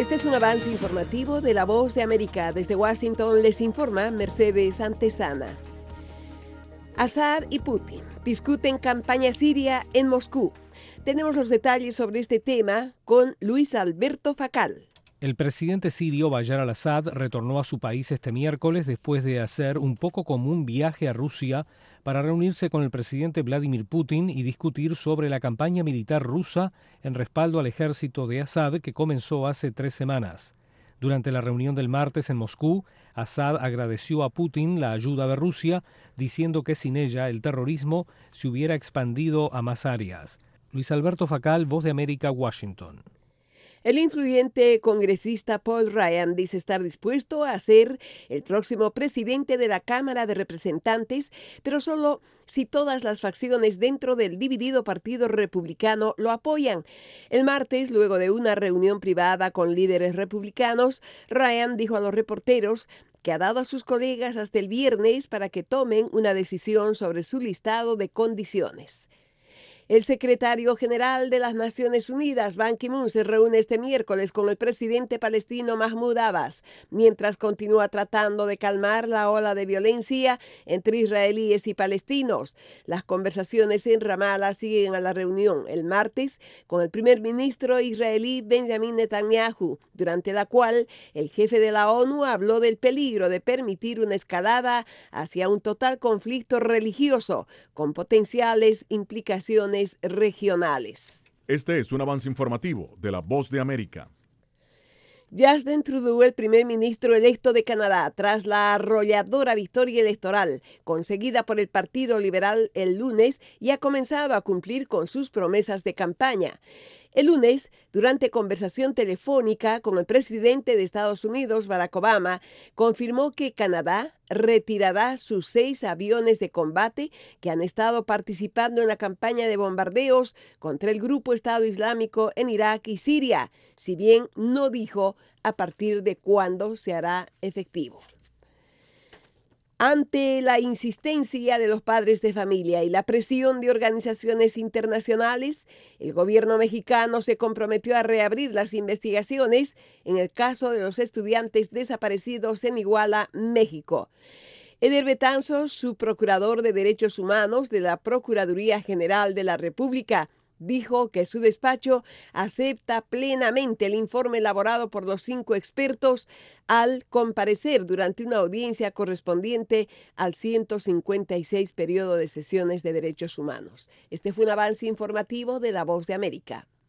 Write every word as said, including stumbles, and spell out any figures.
Este es un avance informativo de La Voz de América. Desde Washington les informa Mercedes Antesana. Assad y Putin discuten campaña siria en Moscú. Tenemos los detalles sobre este tema con Luis Alberto Facal. El presidente sirio Bayar al-Assad retornó a su país este miércoles después de hacer un poco común viaje a Rusia para reunirse con el presidente Vladimir Putin y discutir sobre la campaña militar rusa en respaldo al ejército de Assad que comenzó hace tres semanas. Durante la reunión del martes en Moscú, Assad agradeció a Putin la ayuda de Rusia, diciendo que sin ella el terrorismo se hubiera expandido a más áreas. Luis Alberto Facal, Voz de América, Washington. El influyente congresista Paul Ryan dice estar dispuesto a ser el próximo presidente de la Cámara de Representantes, pero solo si todas las facciones dentro del dividido Partido Republicano lo apoyan. El martes, luego de una reunión privada con líderes republicanos, Ryan dijo a los reporteros que ha dado a sus colegas hasta el viernes para que tomen una decisión sobre su listado de condiciones. El secretario general de las Naciones Unidas, Ban Ki-moon, se reúne este miércoles con el presidente palestino Mahmoud Abbas, mientras continúa tratando de calmar la ola de violencia entre israelíes y palestinos. Las conversaciones en Ramallah siguen a la reunión el martes con el primer ministro israelí Benjamin Netanyahu, durante la cual el jefe de la ONU habló del peligro de permitir una escalada hacia un total conflicto religioso, con potenciales implicaciones regionales. Este es un avance informativo de La Voz de América. Justin Trudeau, el primer ministro electo de Canadá, tras la arrolladora victoria electoral conseguida por el Partido Liberal el lunes, y ha comenzado a cumplir con sus promesas de campaña. El lunes, durante conversación telefónica con el presidente de Estados Unidos, Barack Obama, confirmó que Canadá retirará sus seis aviones de combate que han estado participando en la campaña de bombardeos contra el grupo Estado Islámico en Irak y Siria, si bien no dijo a partir de cuándo se hará efectivo. Ante la insistencia de los padres de familia y la presión de organizaciones internacionales, el gobierno mexicano se comprometió a reabrir las investigaciones en el caso de los estudiantes desaparecidos en Iguala, México. Eder Betanzos, subprocurador de Derechos Humanos de la Procuraduría General de la República, dijo que su despacho acepta plenamente el informe elaborado por los cinco expertos al comparecer durante una audiencia correspondiente al ciento cincuenta y seis periodo de sesiones de derechos humanos. Este fue un avance informativo de La Voz de América.